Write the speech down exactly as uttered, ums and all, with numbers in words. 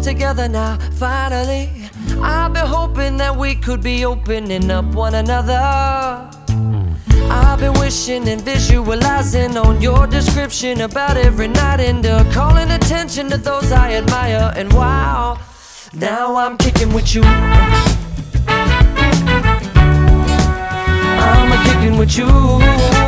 together now, finally. I've been hoping that we could be opening up one another. I've been wishing and visualizing on your description about every night, and uh, calling attention to those I admire. And wow, now I'm kicking with you. I'm a kicking with you.